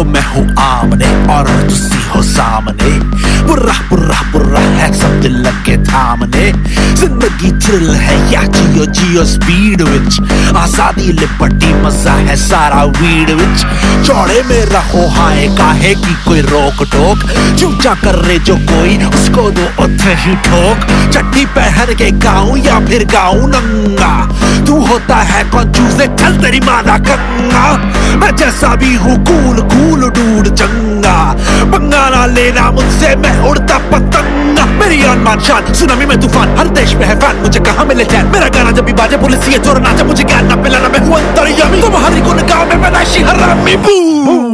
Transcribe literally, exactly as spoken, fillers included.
तो मैं हूँ आमने और तुसी हो सामने। बुरा बुरा बुरा है सब दिल लगे थामने। जिंदगी थ्रिल है या जियो जियो स्पीड विच, आजादी लिबर्टी मजा है सारा वीड विच। चौड़े में रहो हाय काहे की कोई रोक टोक, चूचा कर रहे जो कोई उसको दो उथे ही ठोक। चट्टी पहन के गाऊं या फिर गाऊं नंगा, तू होता है कौन चूजे चल तेरी मादा कंगा। मैं जैसा भी हूँ कूल कूल डूड चंगा, पंगा ना लेना मुझसे मैं उड़ता पतंगा। मेरी आन शान सुनामी में तूफान, हर देश में है फैन मुझे कहाँ मिले चैन। मेरा गाना जब भी बाजे पुलिस ये जोर नाचा, मुझे ज्ञान ना पिलाना मैं हूँ अंतर्यामी। तुम्हारी गुनगाह में पैदाइशी हरामी बू।